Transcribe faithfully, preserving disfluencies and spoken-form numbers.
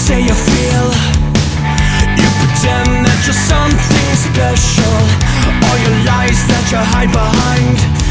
say you feel. You pretend that you're something special. All your lies that you hide behind